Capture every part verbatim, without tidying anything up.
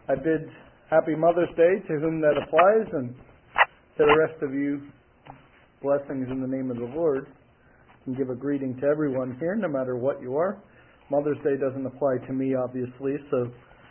I bid Happy Mother's Day to whom that applies, and to the rest of you, blessings in the name of the Lord. And give a greeting to everyone here, no matter what you are. Mother's Day doesn't apply to me, obviously, so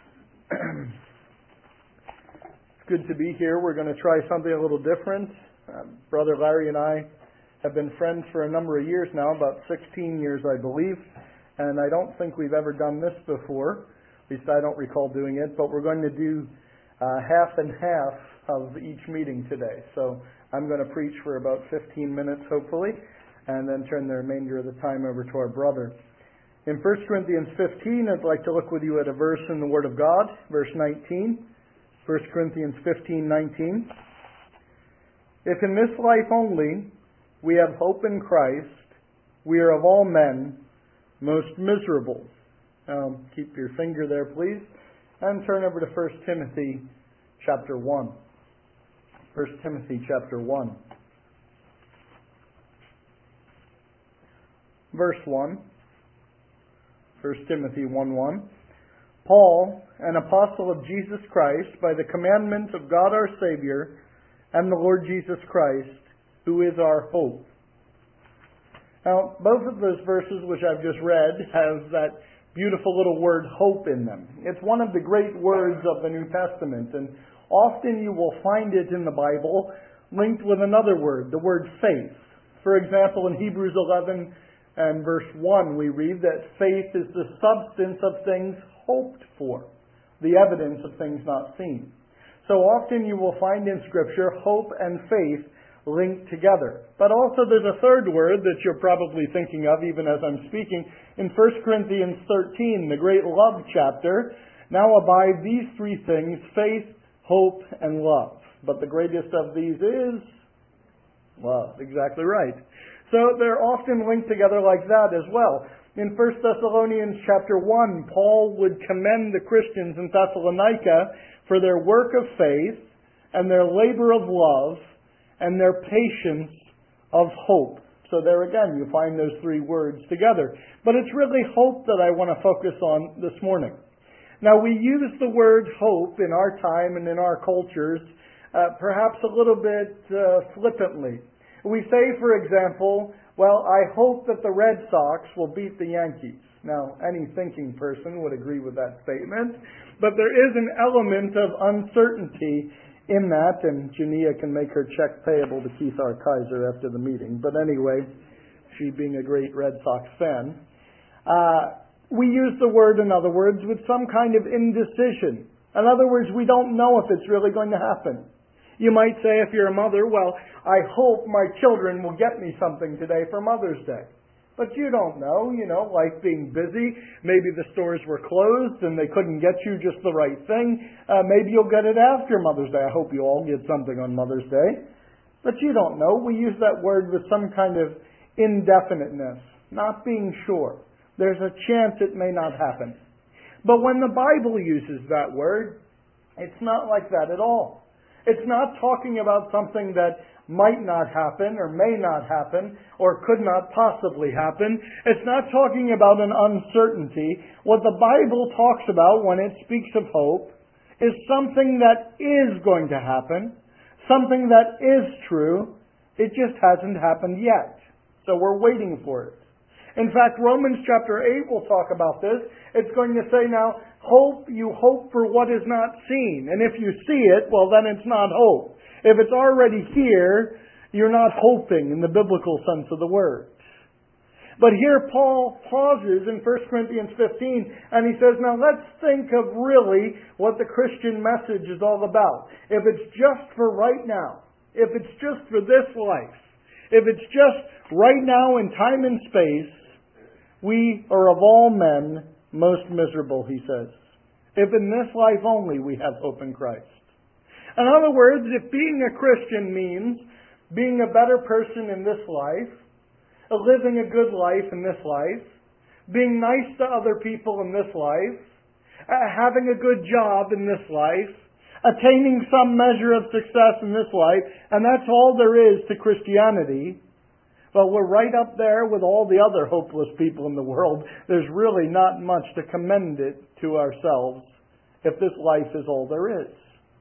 it's good to be here. We're going to try something a little different. Uh, Brother Larry and I have been friends for a number of years now, about sixteen years, I believe, and I don't think we've ever done this before. At least I don't recall doing it, but we're going to do uh, half and half of each meeting today. So I'm going to preach for about fifteen minutes, hopefully, and then turn the remainder of the time over to our brother. In First Corinthians fifteen, I'd like to look with you at a verse in the Word of God, verse nineteen. First Corinthians fifteen nineteen. If in this life only we have hope in Christ, we are of all men most miserable. Now, keep your finger there, please, and turn over to First Timothy chapter one. First Timothy chapter one. Verse one. First Timothy one one. Paul, an apostle of Jesus Christ, by the commandment of God our Savior, and the Lord Jesus Christ, who is our hope. Now, both of those verses which I've just read have that beautiful little word hope in them. It's one of the great words of the New Testament, and often you will find it in the Bible linked with another word, the word faith. For example, in Hebrews eleven and verse one, we read that faith is the substance of things hoped for, the evidence of things not seen. So often you will find in Scripture hope and faith linked together. But also there's a third word that you're probably thinking of even as I'm speaking. In First Corinthians thirteen, the great love chapter, now abide these three things, faith, hope, and love. But the greatest of these is love. Exactly right. So they're often linked together like that as well. In First Thessalonians chapter one, Paul would commend the Christians in Thessalonica for their work of faith and their labor of love and their patience of hope. So there again, you find those three words together. But it's really hope that I want to focus on this morning. Now, we use the word hope in our time and in our cultures uh, perhaps a little bit uh, flippantly. We say, for example, well, I hope that the Red Sox will beat the Yankees. Now, any thinking person would agree with that statement, but there is an element of uncertainty in that, and Jania can make her check payable to Keith R. Kaiser after the meeting. But anyway, she being a great Red Sox fan, uh, we use the word, in other words, with some kind of indecision. In other words, we don't know if it's really going to happen. You might say, if you're a mother, well, I hope my children will get me something today for Mother's Day. But you don't know, you know, life being busy. Maybe the stores were closed and they couldn't get you just the right thing. Uh, maybe you'll get it after Mother's Day. I hope you all get something on Mother's Day. But you don't know. We use that word with some kind of indefiniteness, not being sure. There's a chance it may not happen. But when the Bible uses that word, it's not like that at all. It's not talking about something that might not happen or may not happen or could not possibly happen. It's not talking about an uncertainty. What the Bible talks about when it speaks of hope is something that is going to happen, something that is true. It just hasn't happened yet. So we're waiting for it. In fact, Romans chapter eight will talk about this. It's going to say now, hope, you hope for what is not seen. And if you see it, well, then it's not hope. If it's already here, you're not hoping in the biblical sense of the word. But here Paul pauses in First Corinthians fifteen, and he says, now let's think of really what the Christian message is all about. If it's just for right now, if it's just for this life, if it's just right now in time and space, we are of all men most miserable, he says. If in this life only we have hope in Christ. In other words, if being a Christian means being a better person in this life, living a good life in this life, being nice to other people in this life, having a good job in this life, attaining some measure of success in this life, and that's all there is to Christianity, well, we're right up there with all the other hopeless people in the world. There's really not much to commend it to ourselves if this life is all there is.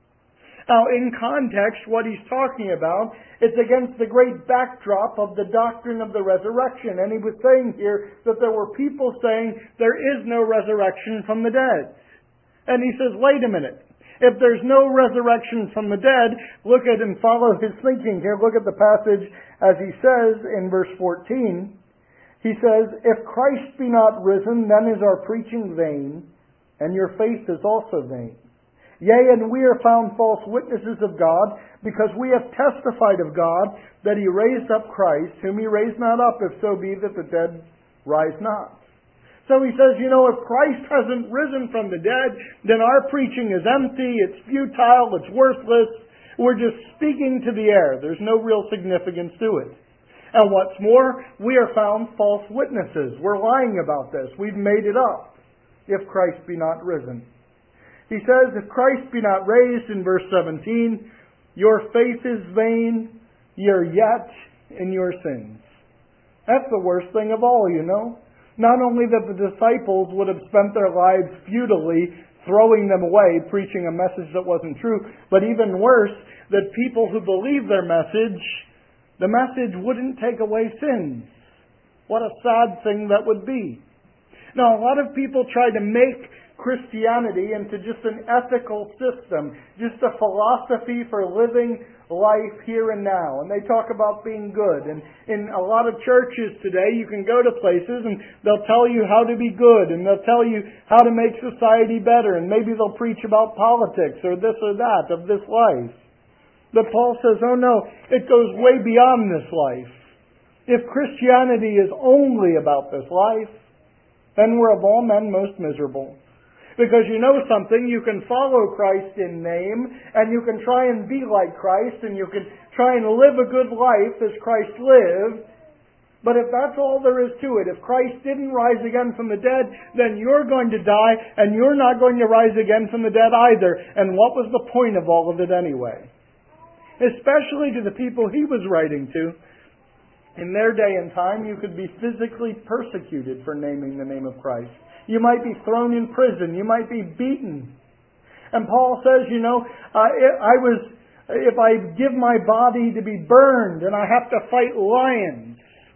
Now, in context, what he's talking about is against the great backdrop of the doctrine of the resurrection. And he was saying here that there were people saying there is no resurrection from the dead. And he says, wait a minute. If there's no resurrection from the dead, look at and follow his thinking here. Look at the passage as he says in verse fourteen. He says, if Christ be not risen, then is our preaching vain, and your faith is also vain. Yea, and we are found false witnesses of God, because we have testified of God that He raised up Christ, whom He raised not up, if so be that the dead rise not. So he says, you know, if Christ hasn't risen from the dead, then our preaching is empty, it's futile, it's worthless. We're just speaking to the air. There's no real significance to it. And what's more, we are found false witnesses. We're lying about this. We've made it up, if Christ be not risen. He says, if Christ be not raised, in verse seventeen, your faith is vain, you're yet in your sins. That's the worst thing of all, you know. Not only that the disciples would have spent their lives futilely throwing them away, preaching a message that wasn't true, but even worse, that people who believe their message, the message wouldn't take away sins. What a sad thing that would be. Now, a lot of people try to make Christianity into just an ethical system, just a philosophy for living life here and now. And they talk about being good. And in a lot of churches today, you can go to places and they'll tell you how to be good, and they'll tell you how to make society better, and maybe they'll preach about politics or this or that of this life. But Paul says, oh no, it goes way beyond this life. If Christianity is only about this life, then we're of all men most miserable. Because you know something, you can follow Christ in name, and you can try and be like Christ, and you can try and live a good life as Christ lived. But if that's all there is to it, if Christ didn't rise again from the dead, then you're going to die, and you're not going to rise again from the dead either. And what was the point of all of it anyway? Especially to the people he was writing to. In their day and time, you could be physically persecuted for naming the name of Christ. You might be thrown in prison. You might be beaten. And Paul says, you know, uh, I was, if I give my body to be burned and I have to fight lions,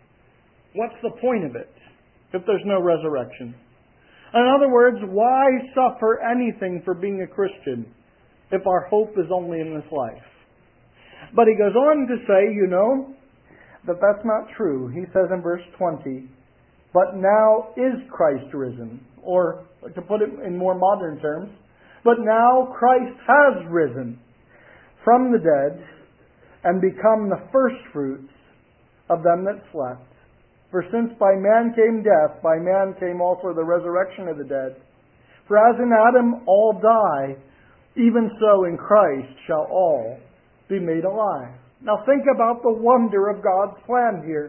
what's the point of it if there's no resurrection? In other words, why suffer anything for being a Christian if our hope is only in this life? But he goes on to say, you know, that that's not true. He says in verse twenty, but now is Christ risen. Or, to put it in more modern terms, but now Christ has risen from the dead and become the firstfruits of them that slept. For since by man came death, by man came also the resurrection of the dead. For as in Adam all die, even so in Christ shall all be made alive. Now think about the wonder of God's plan here.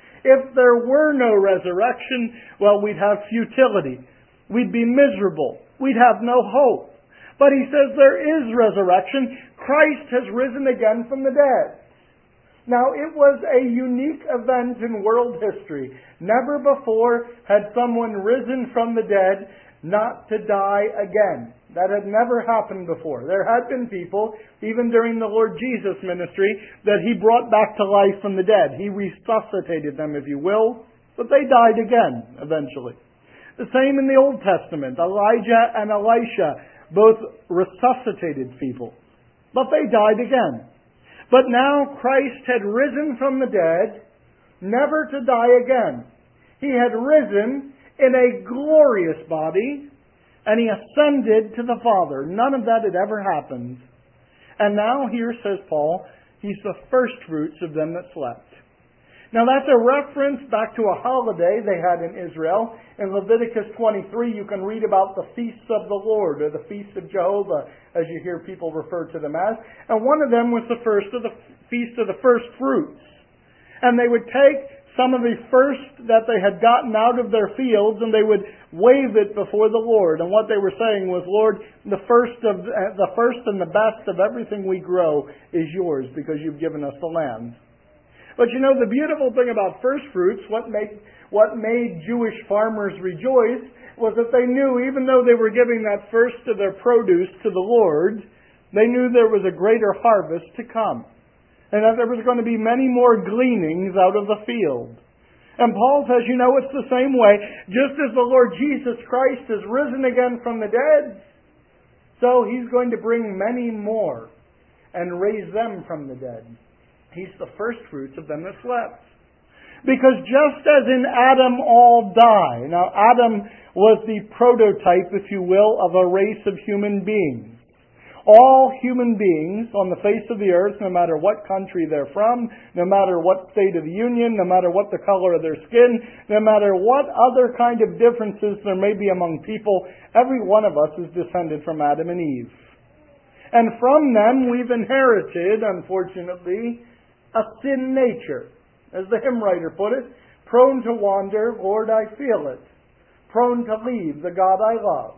If there were no resurrection, well, we'd have futility. We'd be miserable. We'd have no hope. But he says there is resurrection. Christ has risen again from the dead. Now, it was a unique event in world history. Never before had someone risen from the dead not to die again. That had never happened before. There had been people, even during the Lord Jesus ministry, that He brought back to life from the dead. He resuscitated them, if you will, but they died again, eventually. The same in the Old Testament. Elijah and Elisha both resuscitated people, but they died again. But now Christ had risen from the dead, never to die again. He had risen in a glorious body, and He ascended to the Father. None of that had ever happened. And now here, says Paul, He's the firstfruits of them that slept. Now that's a reference back to a holiday they had in Israel. In Leviticus twenty-three, you can read about the feasts of the Lord, or the feasts of Jehovah, as you hear people refer to them as. And one of them was the first of the feast of the first fruits. And they would take some of the first that they had gotten out of their fields, and they would wave it before the Lord. And what they were saying was, Lord, the first of the first and the best of everything we grow is yours, because you've given us the land. But you know, the beautiful thing about first fruits, what made, what made Jewish farmers rejoice, was that they knew, even though they were giving that first of their produce to the Lord, they knew there was a greater harvest to come. And that there was going to be many more gleanings out of the field. And Paul says, you know, it's the same way. Just as the Lord Jesus Christ has risen again from the dead, so He's going to bring many more and raise them from the dead. He's the first fruits of them that slept. Because just as in Adam all die. Now, Adam was the prototype, if you will, of a race of human beings. All human beings on the face of the earth, no matter what country they're from, no matter what state of the union, no matter what the color of their skin, no matter what other kind of differences there may be among people, every one of us is descended from Adam and Eve. And from them we've inherited, unfortunately, a sin nature. As the hymn writer put it, prone to wander, Lord, I feel it. Prone to leave the God I love.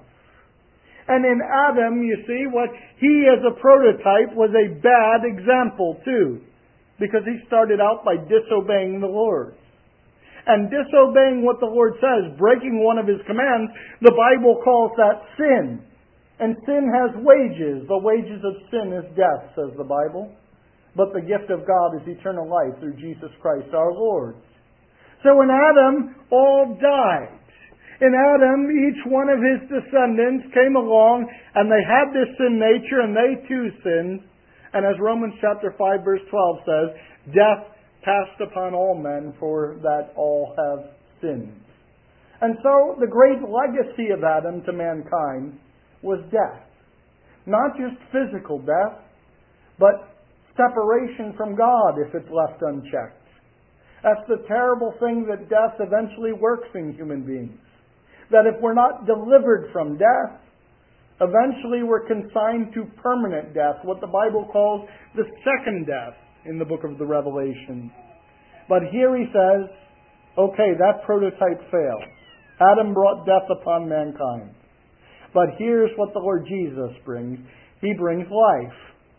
And in Adam, you see, what he as a prototype was a bad example too. Because he started out by disobeying the Lord. And disobeying what the Lord says, breaking one of His commands, the Bible calls that sin. And sin has wages. The wages of sin is death, says the Bible. But the gift of God is eternal life through Jesus Christ our Lord. So in Adam, all died. In Adam, each one of his descendants came along and they had this sin nature and they too sinned. And as Romans chapter five verse twelve says, death passed upon all men for that all have sinned. And so the great legacy of Adam to mankind was death. Not just physical death, but separation from God if it's left unchecked. That's the terrible thing that death eventually works in human beings. That if we're not delivered from death, eventually we're consigned to permanent death, what the Bible calls the second death in the book of the Revelation. But here he says, okay, that prototype failed. Adam brought death upon mankind. But here's what the Lord Jesus brings. He brings life.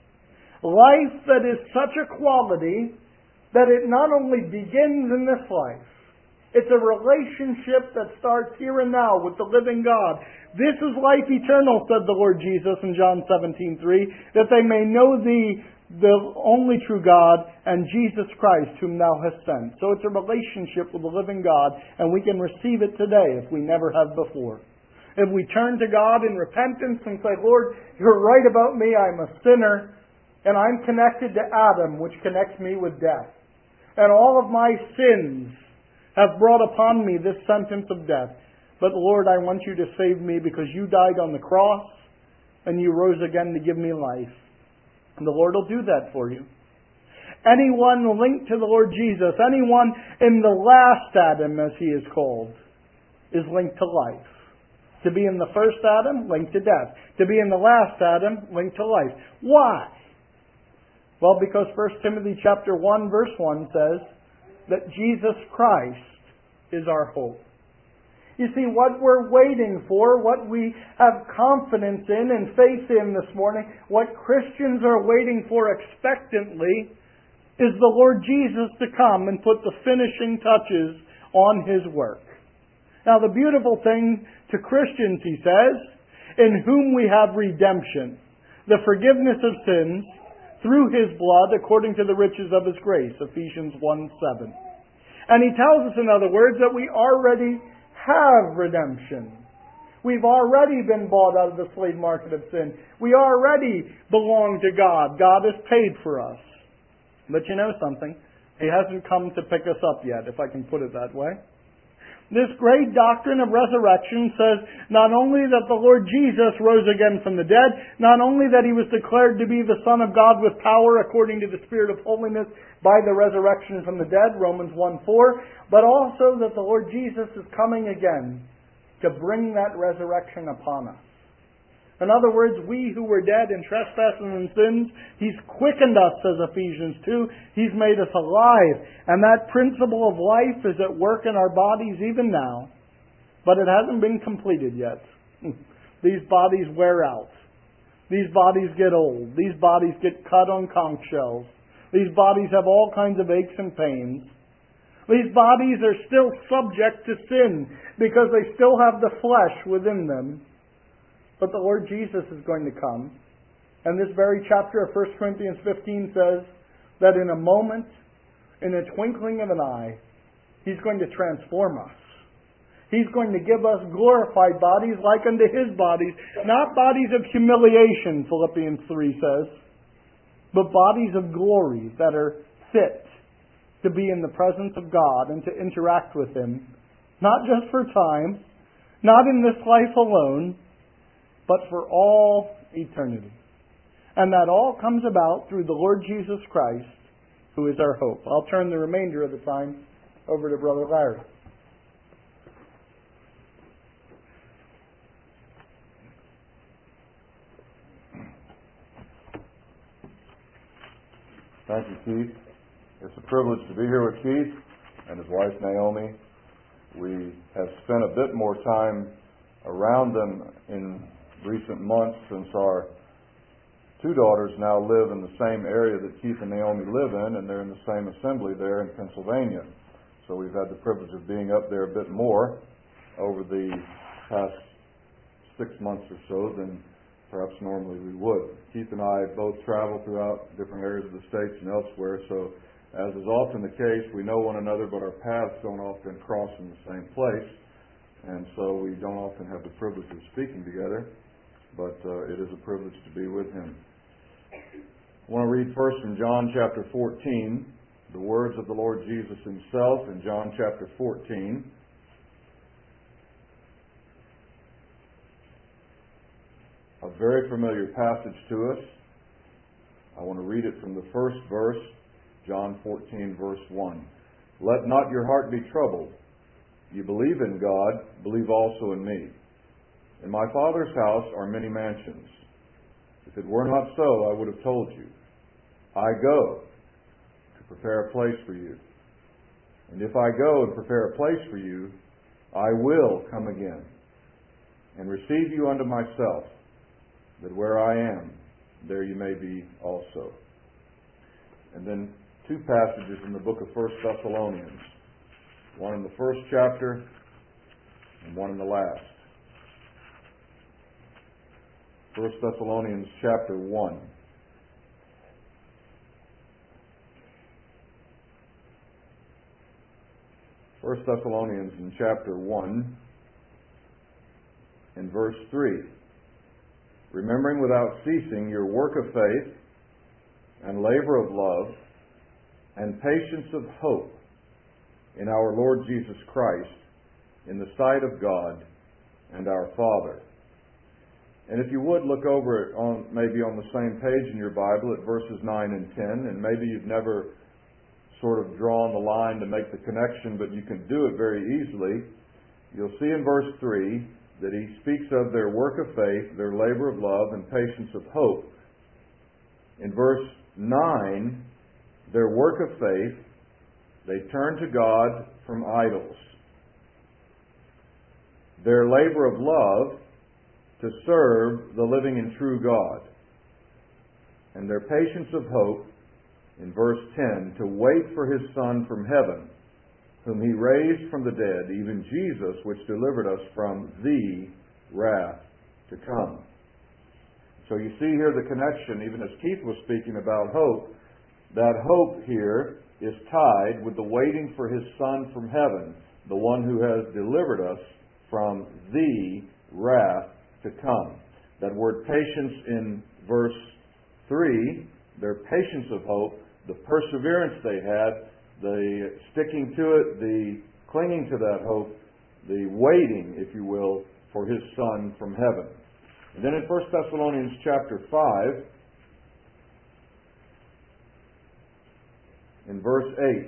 Life that is such a quality that it not only begins in this life, it's a relationship that starts here and now with the living God. This is life eternal, said the Lord Jesus in John seventeen three, that they may know Thee, the only true God, and Jesus Christ, whom Thou hast sent. So it's a relationship with the living God, and we can receive it today if we never have before. If we turn to God in repentance and say, Lord, You're right about me, I'm a sinner, and I'm connected to Adam, which connects me with death. And all of my sins have brought upon me this sentence of death. But Lord, I want You to save me because You died on the cross and You rose again to give me life. And the Lord will do that for you. Anyone linked to the Lord Jesus, anyone in the last Adam, as he is called, is linked to life. To be in the first Adam, linked to death. To be in the last Adam, linked to life. Why? Well, because First Timothy chapter one verse one says that Jesus Christ is our hope. You see, what we're waiting for, what we have confidence in and faith in this morning, what Christians are waiting for expectantly, is the Lord Jesus to come and put the finishing touches on His work. Now, the beautiful thing to Christians, he says, in whom we have redemption, the forgiveness of sins, through His blood, according to the riches of His grace, Ephesians one seven. And he tells us, in other words, that we already have redemption. We've already been bought out of the slave market of sin. We already belong to God. God has paid for us. But you know something? He hasn't come to pick us up yet, if I can put it that way. This great doctrine of resurrection says not only that the Lord Jesus rose again from the dead, not only that He was declared to be the Son of God with power according to the Spirit of holiness by the resurrection from the dead, Romans one four, but also that the Lord Jesus is coming again to bring that resurrection upon us. In other words, we who were dead in trespasses and sins, He's quickened us, says Ephesians two. He's made us alive. And that principle of life is at work in our bodies even now. But it hasn't been completed yet. These bodies wear out. These bodies get old. These bodies get cut on conch shells. These bodies have all kinds of aches and pains. These bodies are still subject to sin because they still have the flesh within them. But the Lord Jesus is going to come. And this very chapter of First Corinthians fifteen says that in a moment, in a twinkling of an eye, He's going to transform us. He's going to give us glorified bodies like unto His bodies, not bodies of humiliation, Philippians three says, but bodies of glory that are fit to be in the presence of God and to interact with Him, not just for time, not in this life alone, but for all eternity. And that all comes about through the Lord Jesus Christ, who is our hope. I'll turn the remainder of the time over to Brother Larry. Thank you, Keith. It's a privilege to be here with Keith and his wife Naomi. We have spent a bit more time around them in recent months since our two daughters now live in the same area that Keith and Naomi live in, and they're in the same assembly there in Pennsylvania. So we've had the privilege of being up there a bit more over the past six months or so than perhaps normally we would. Keith and I both travel throughout different areas of the States and elsewhere, so as is often the case, we know one another, but our paths don't often cross in the same place, and so we don't often have the privilege of speaking together, but uh, it is a privilege to be with him. I want to read first from John chapter fourteen, the words of the Lord Jesus Himself in John chapter fourteen. A very familiar passage to us. I want to read it from the first verse, John fourteen, verse one. Let not your heart be troubled. You believe in God, believe also in me. In my Father's house are many mansions. If it were not so, I would have told you. I go to prepare a place for you. And if I go and prepare a place for you, I will come again and receive you unto myself, that where I am, there you may be also. And then two passages in the book of First Thessalonians, one in the first chapter and one in the last. First Thessalonians chapter one. First Thessalonians in chapter one, in verse three. Remembering without ceasing your work of faith and labor of love and patience of hope in our Lord Jesus Christ in the sight of God and our Father. And if you would look over it on maybe on the same page in your Bible at verses nine and ten, and maybe you've never sort of drawn the line to make the connection, but you can do it very easily. You'll see in verse three that he speaks of their work of faith, their labor of love, and patience of hope. In verse nine, their work of faith, they turn to God from idols. Their labor of love, to serve the living and true God. And their patience of hope, in verse ten, to wait for His Son from heaven, whom He raised from the dead, even Jesus, which delivered us from the wrath to come. So you see here the connection, even as Keith was speaking about hope, that hope here is tied with the waiting for His Son from heaven, the one who has delivered us from the wrath to come. That word patience in verse three, their patience of hope, the perseverance they had, the sticking to it, the clinging to that hope, the waiting, if you will, for His Son from heaven. And then in First Thessalonians chapter five, in verse eight,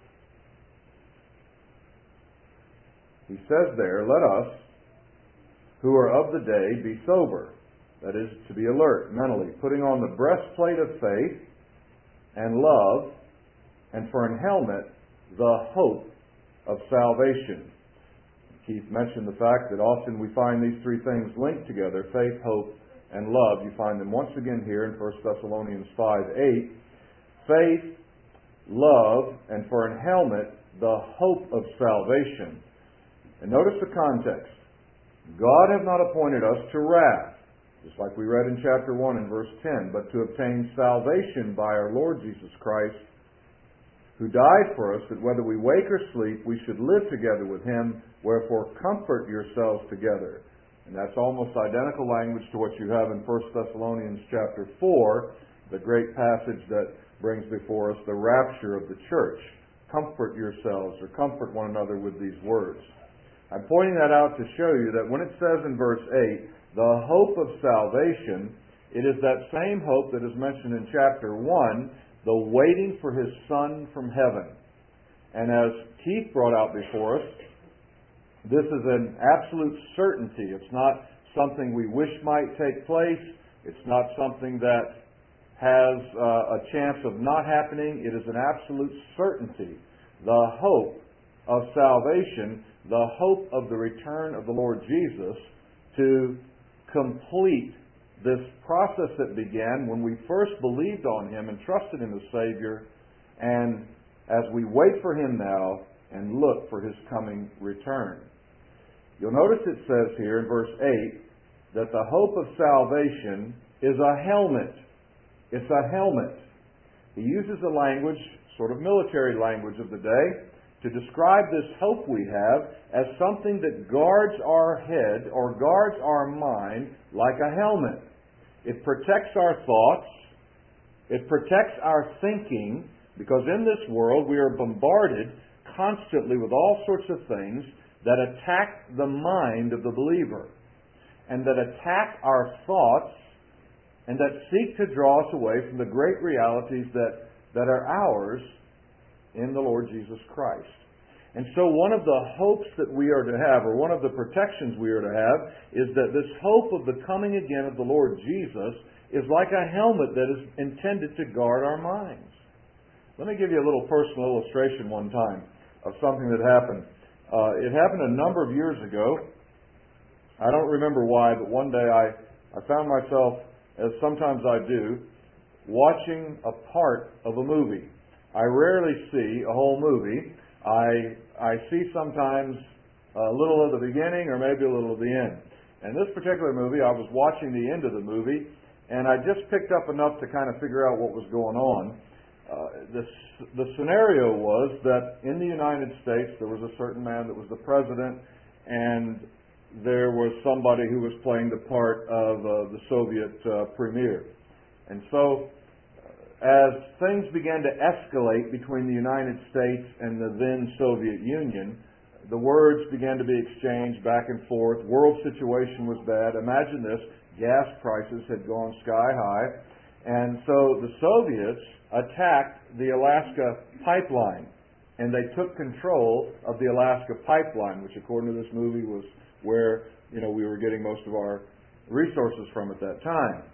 he says there, let us, who are of the day, be sober. That is, to be alert mentally, putting on the breastplate of faith and love, and for an helmet, the hope of salvation. Keith mentioned the fact that often we find these three things linked together, faith, hope, and love. You find them once again here in First Thessalonians five eight. Faith, love, and for an helmet, the hope of salvation. And notice the context. God hath not appointed us to wrath, just like we read in chapter one and verse ten, but to obtain salvation by our Lord Jesus Christ, who died for us, that whether we wake or sleep, we should live together with Him. Wherefore comfort yourselves together. And that's almost identical language to what you have in First Thessalonians chapter four, the great passage that brings before us the rapture of the church. Comfort yourselves, or comfort one another with these words. I'm pointing that out to show you that when it says in verse eight, the hope of salvation, it is that same hope that is mentioned in chapter one, the waiting for His Son from heaven. And as Keith brought out before us, this is an absolute certainty. It's not something we wish might take place. It's not something that has uh, a chance of not happening. It is an absolute certainty. The hope of salvation, the hope of the return of the Lord Jesus to complete this process that began when we first believed on Him and trusted Him as Savior, and as we wait for Him now and look for His coming return. You'll notice it says here in verse eight that the hope of salvation is a helmet. It's a helmet. He uses a language, sort of military language of the day, to describe this hope we have as something that guards our head or guards our mind like a helmet. It protects our thoughts. It protects our thinking, because in this world we are bombarded constantly with all sorts of things that attack the mind of the believer, and that attack our thoughts, and that seek to draw us away from the great realities that, that are ours in the Lord Jesus Christ. And so one of the hopes that we are to have, or one of the protections we are to have, is that this hope of the coming again of the Lord Jesus is like a helmet that is intended to guard our minds. Let me give you a little personal illustration one time of something that happened. Uh, it happened a number of years ago. I don't remember why, but one day I, I found myself, as sometimes I do, watching a part of a movie. I rarely see a whole movie. I I see sometimes a little of the beginning or maybe a little of the end. And this particular movie, I was watching the end of the movie, and I just picked up enough to kind of figure out what was going on. Uh, this, the scenario was that in the United States there was a certain man that was the president, and there was somebody who was playing the part of uh, the Soviet uh, premier. And so as things began to escalate between the United States and the then Soviet Union, the words began to be exchanged back and forth. World situation was bad. Imagine this, gas prices had gone sky high. And so the Soviets attacked the Alaska pipeline, and they took control of the Alaska pipeline, which according to this movie was where, you know, we were getting most of our resources from at that time.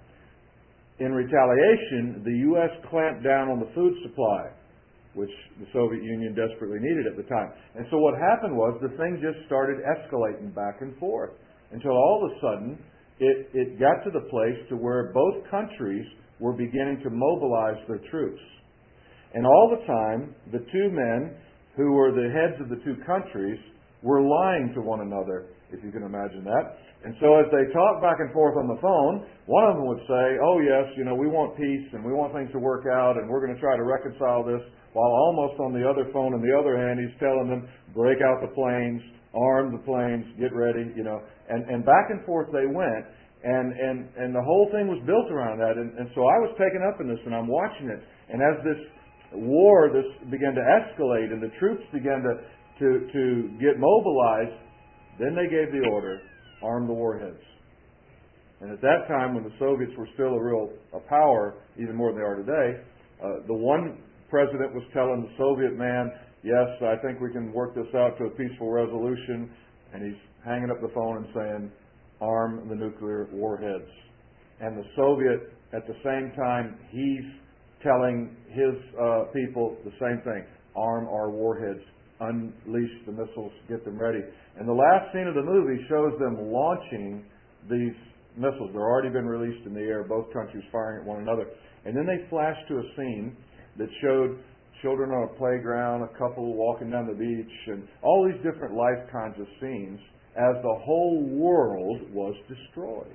In retaliation, the U S clamped down on the food supply, which the Soviet Union desperately needed at the time. And so what happened was the thing just started escalating back and forth until all of a sudden it, it got to the place to where both countries were beginning to mobilize their troops. And all the time, the two men who were the heads of the two countries were lying to one another, if you can imagine that. And so as they talked back and forth on the phone, one of them would say, oh yes, you know, we want peace and we want things to work out and we're going to try to reconcile this, while almost on the other phone, on the other hand, he's telling them, break out the planes, arm the planes, get ready, you know. And, and back and forth they went, and, and, and the whole thing was built around that. And, and so I was taken up in this and I'm watching it. And as this war this began to escalate and the troops began to, to, to get mobilized, then they gave the order, arm the warheads. And at that time, when the Soviets were still a real a power, even more than they are today, uh, the one president was telling the Soviet man, yes, I think we can work this out to a peaceful resolution. And he's hanging up the phone and saying, arm the nuclear warheads. And the Soviet, at the same time, he's telling his uh, people the same thing, arm our warheads, unleash the missiles, get them ready. And the last scene of the movie shows them launching these missiles. They've already been released in the air, both countries firing at one another. And then they flash to a scene that showed children on a playground, a couple walking down the beach, and all these different life kinds of scenes as the whole world was destroyed.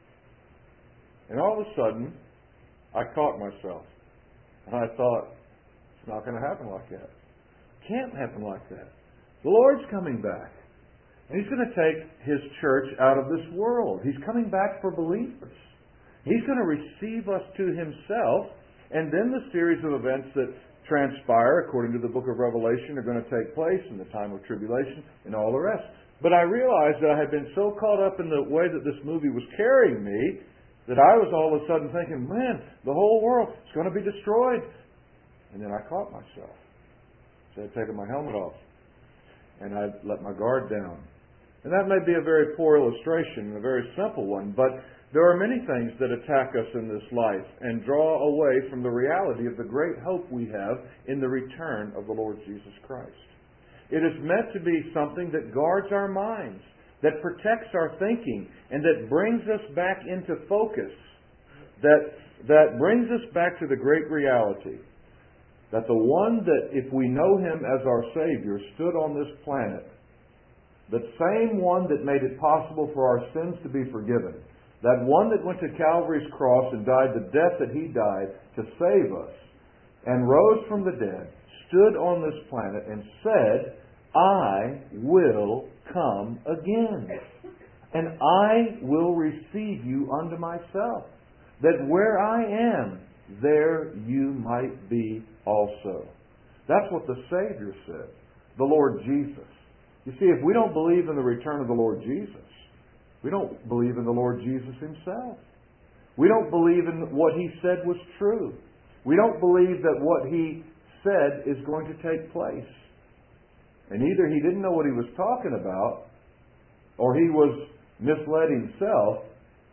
And all of a sudden, I caught myself. And I thought, it's not going to happen like that. It can't happen like that. The Lord's coming back. And He's going to take His church out of this world. He's coming back for believers. He's going to receive us to Himself. And then the series of events that transpire, according to the book of Revelation, are going to take place in the time of tribulation and all the rest. But I realized that I had been so caught up in the way that this movie was carrying me that I was all of a sudden thinking, man, the whole world is going to be destroyed. And then I caught myself. So I'd taken my helmet off. And I'd let my guard down. And that may be a very poor illustration and a very simple one, but there are many things that attack us in this life and draw away from the reality of the great hope we have in the return of the Lord Jesus Christ. It is meant to be something that guards our minds, that protects our thinking, and that brings us back into focus, that, that brings us back to the great reality that the one that, if we know Him as our Savior, stood on this planet, the same one that made it possible for our sins to be forgiven, that one that went to Calvary's cross and died the death that He died to save us, and rose from the dead, stood on this planet and said, I will come again, and I will receive you unto myself, that where I am, there you might be also. That's what the Savior said, the Lord Jesus. You see, if we don't believe in the return of the Lord Jesus, we don't believe in the Lord Jesus Himself. We don't believe in what He said was true. We don't believe that what He said is going to take place. And either He didn't know what He was talking about, or He was misled Himself,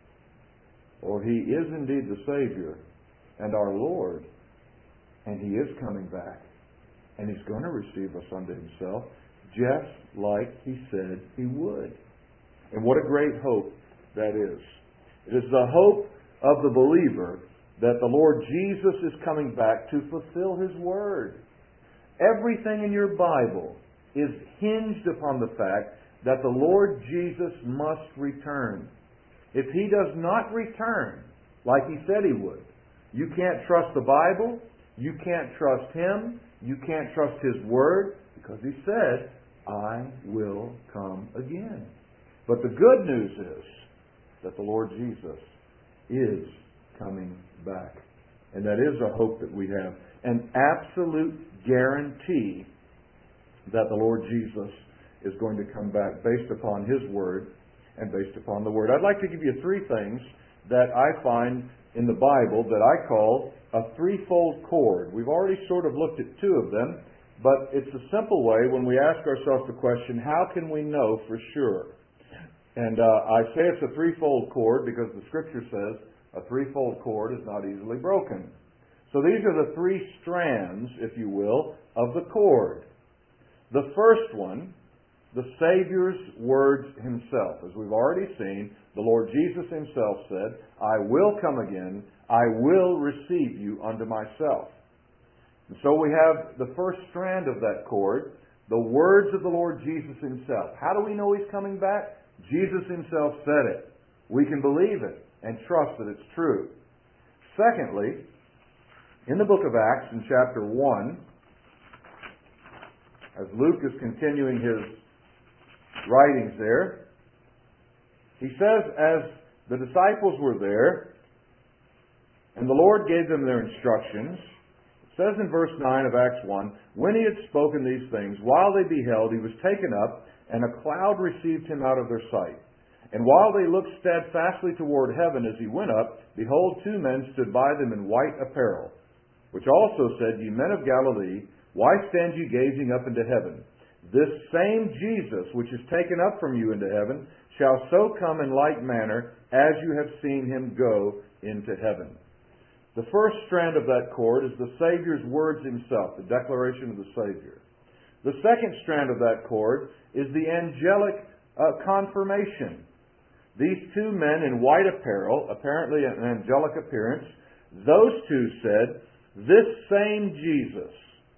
or He is indeed the Savior and our Lord, and He is coming back, and He's going to receive us unto Himself, just like He said He would. And what a great hope that is. It is the hope of the believer that the Lord Jesus is coming back to fulfill His Word. Everything in your Bible is hinged upon the fact that the Lord Jesus must return. If He does not return, like He said He would, you can't trust the Bible, you can't trust Him, you can't trust His Word, because He said, I will come again. But the good news is that the Lord Jesus is coming back. And that is a hope that we have. An absolute guarantee that the Lord Jesus is going to come back based upon His Word and based upon the Word. I'd like to give you three things that I find in the Bible that I call a threefold cord. We've already sort of looked at two of them, but it's a simple way when we ask ourselves the question, how can we know for sure? And uh, I say it's a threefold cord because the Scripture says a threefold cord is not easily broken. So these are the three strands, if you will, of the cord. The first one, the Savior's words Himself. As we've already seen, the Lord Jesus Himself said, I will come again, I will receive you unto myself. And so we have the first strand of that cord, the words of the Lord Jesus Himself. How do we know He's coming back? Jesus Himself said it. We can believe it and trust that it's true. Secondly, in the book of Acts, in chapter one, as Luke is continuing his writings there, he says, as the disciples were there, and the Lord gave them their instructions, it says in verse nine of Acts one, when He had spoken these things, while they beheld, He was taken up, and a cloud received Him out of their sight. And while they looked steadfastly toward heaven as He went up, behold, two men stood by them in white apparel, which also said, Ye men of Galilee, why stand ye gazing up into heaven? This same Jesus, which is taken up from you into heaven, shall so come in like manner as you have seen Him go into heaven. The first strand of that cord is the Savior's words Himself, the declaration of the Savior. The second strand of that cord is the angelic uh, confirmation. These two men in white apparel, apparently an angelic appearance, those two said, this same Jesus,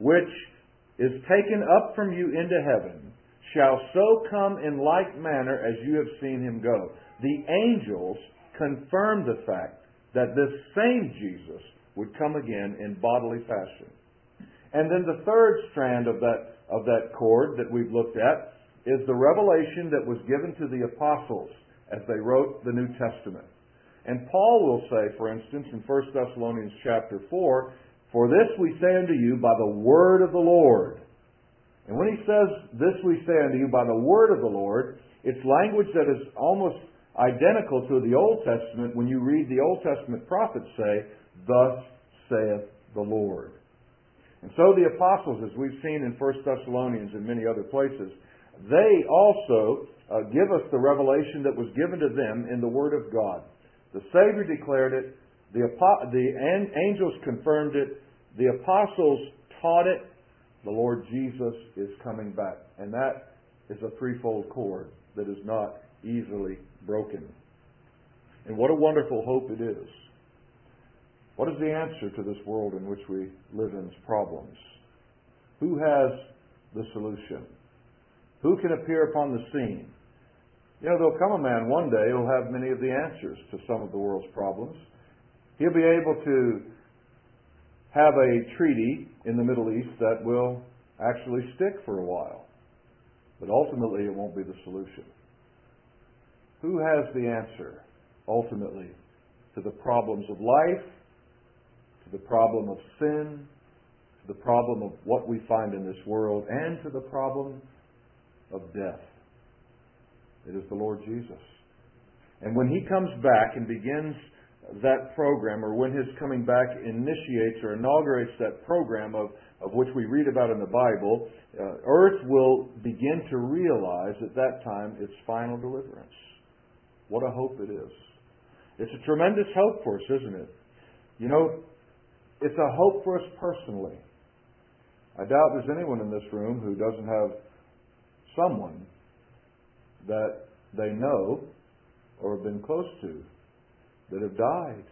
which is taken up from you into heaven, shall so come in like manner as you have seen him go. The angels confirm the fact that this same Jesus would come again in bodily fashion. And then the third strand of that, of that cord that we've looked at is the revelation that was given to the apostles as they wrote the New Testament. And Paul will say, for instance, in First Thessalonians chapter four, "For this we say unto you by the word of the Lord." And when he says, "This we say unto you by the word of the Lord," it's language that is almost identical to the Old Testament when you read the Old Testament prophets say, "Thus saith the Lord." And so the apostles, as we've seen in First Thessalonians and many other places, they also uh, give us the revelation that was given to them in the Word of God. The Savior declared it, the, apo- the an- angels confirmed it, the apostles taught it, the Lord Jesus is coming back. And that is a threefold cord that is not easily broken. And what a wonderful hope it is. What is the answer to this world in which we live in's problems? Who has the solution? Who can appear upon the scene? You know, there'll come a man one day who'll have many of the answers to some of the world's problems. He'll be able to have a treaty in the Middle East that will actually stick for a while. But ultimately, it won't be the solution. Who has the answer, ultimately, to the problems of life, to the problem of sin, to the problem of what we find in this world, and to the problem of death? It is the Lord Jesus. And when He comes back and begins that program, or when His coming back initiates or inaugurates that program of, of which we read about in the Bible, uh, earth will begin to realize at that time its final deliverance. What a hope it is. It's a tremendous hope for us, isn't it? You know, it's a hope for us personally. I doubt there's anyone in this room who doesn't have someone that they know or have been close to that have died.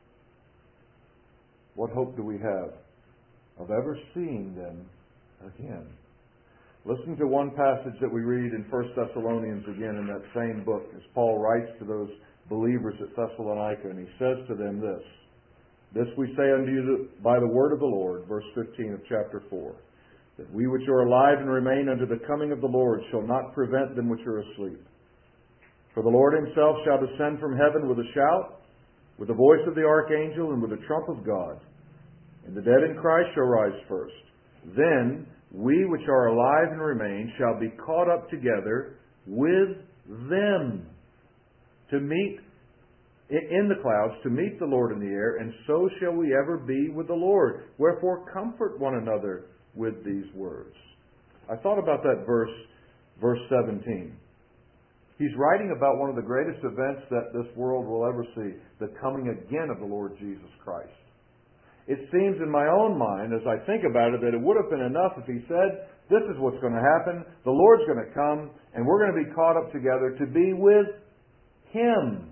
What hope do we have of ever seeing them again? Listen to one passage that we read in First Thessalonians again in that same book as Paul writes to those believers at Thessalonica, and he says to them this, "This we say unto you by the word of the Lord," verse fifteen of chapter four, "that we which are alive and remain unto the coming of the Lord shall not prevent them which are asleep. For the Lord Himself shall descend from heaven with a shout, with the voice of the archangel, and with the trump of God. And the dead in Christ shall rise first. Then we which are alive and remain shall be caught up together with them to meet in the clouds, to meet the Lord in the air, and so shall we ever be with the Lord. Wherefore comfort one another with these words." I thought about that verse, verse seventeen. He's writing about one of the greatest events that this world will ever see, the coming again of the Lord Jesus Christ. It seems in my own mind, as I think about it, that it would have been enough if He said, "This is what's going to happen. The Lord's going to come, and we're going to be caught up together to be with Him."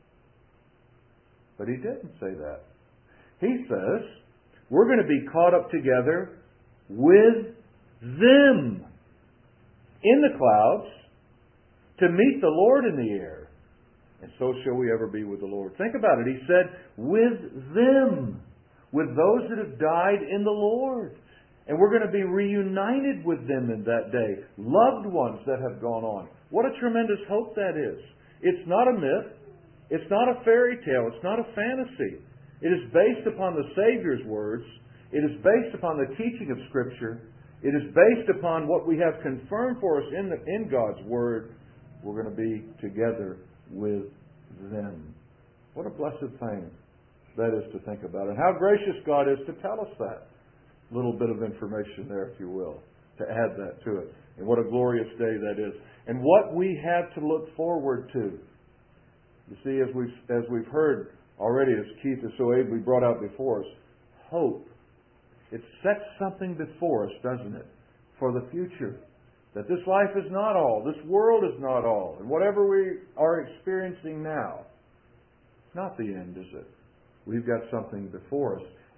But He didn't say that. He says, we're going to be caught up together with them in the clouds to meet the Lord in the air. And so shall we ever be with the Lord. Think about it. He said, with them, with those that have died in the Lord. And we're going to be reunited with them in that day. Loved ones that have gone on. What a tremendous hope that is. It's not a myth. It's not a fairy tale. It's not a fantasy. It is based upon the Savior's words. It is based upon the teaching of Scripture. It is based upon what we have confirmed for us in, the, in God's Word. We're going to be together with them. What a blessed thing that is to think about. And how gracious God is to tell us that. Little bit of information there, if you will, to add that to it. And what a glorious day that is. And what we have to look forward to. You see, as we've, as we've heard already, as Keith has so ably brought out before us, hope. It sets something before us, doesn't it, for the future. That this life is not all. This world is not all. And whatever we are experiencing now, it's not the end, is it? We've got something before us.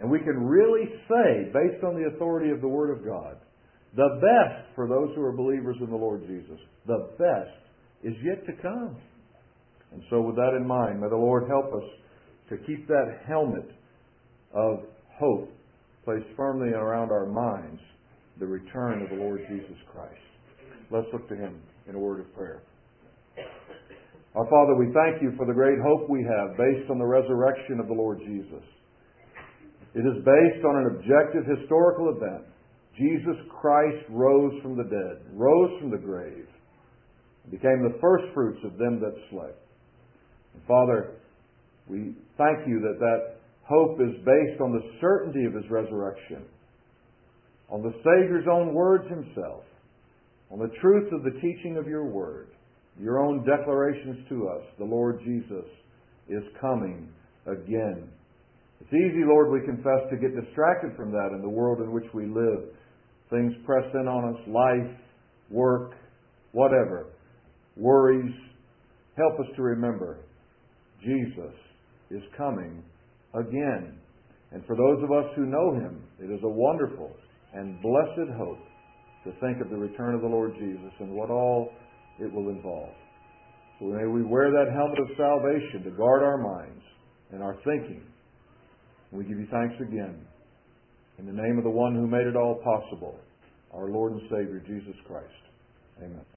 And we can really say, based on the authority of the Word of God, the best for those who are believers in the Lord Jesus, the best is yet to come. And so with that in mind, may the Lord help us to keep that helmet of hope placed firmly around our minds, the return of the Lord Jesus Christ. Let's look to Him in a word of prayer. Our Father, we thank You for the great hope we have based on the resurrection of the Lord Jesus. It is based on an objective historical event. Jesus Christ rose from the dead, rose from the grave, and became the first fruits of them that slept. And Father, we thank You that that hope is based on the certainty of His resurrection, on the Savior's own words Himself, on the truth of the teaching of Your Word, Your own declarations to us. The Lord Jesus is coming again. It's easy, Lord, we confess, to get distracted from that in the world in which we live. Things press in on us, life, work, whatever, worries. Help us to remember Jesus is coming again. And for those of us who know Him, it is a wonderful and blessed hope to think of the return of the Lord Jesus and what all it will involve. So may we wear that helmet of salvation to guard our minds and our thinking. We give You thanks again. In the name of the one who made it all possible, our Lord and Savior, Jesus Christ. Amen.